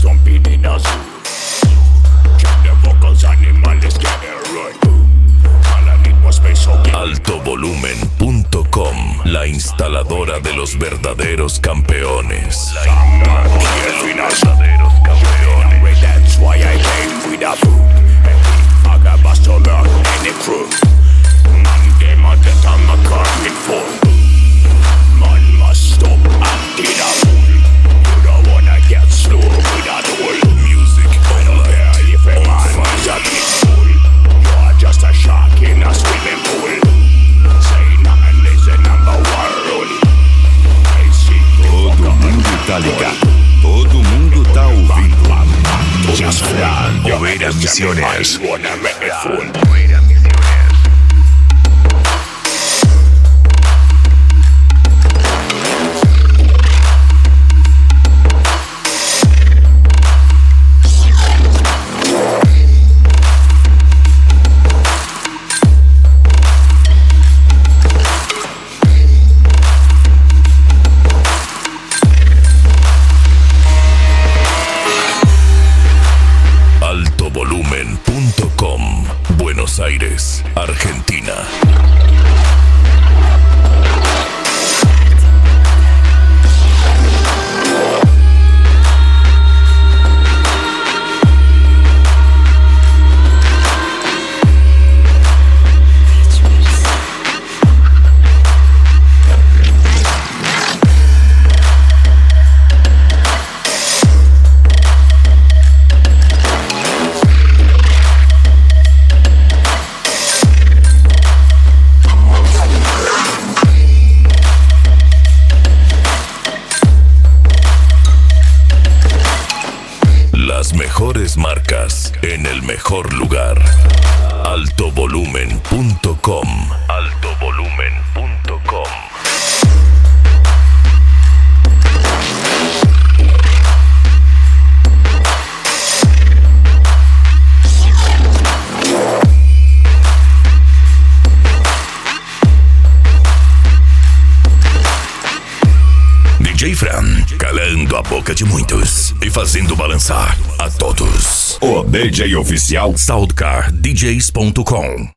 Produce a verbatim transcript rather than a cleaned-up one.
son pininas. Check the vocals, animales get it right. All I need was space, so give me alto volumen punto com, la instaladora de los verdaderos campeones. some man who get finas. Anyway, that's why I came with a food. I got bustle out any crew. Man came out that I'm a carpet full. Man must stop acting a fool. You don't wanna get slow with a tool. Music, I don't care if a man is a big fool. You are just a shark in a swimming pool. Say nothing is the number one rule. I see you Todo mundo tá ligado. Todo mundo tá ouvindo. just fly. Ovejas Misiones. Wanna make me fool. alto volumen punto com, Buenos Aires, Argentina. Las mejores marcas en el mejor lugar. alto volumen punto com. alto volumen punto com. D J Fran, calando a boca de muitos e fazendo balançar a todos. O D J oficial soundcar d js ponto com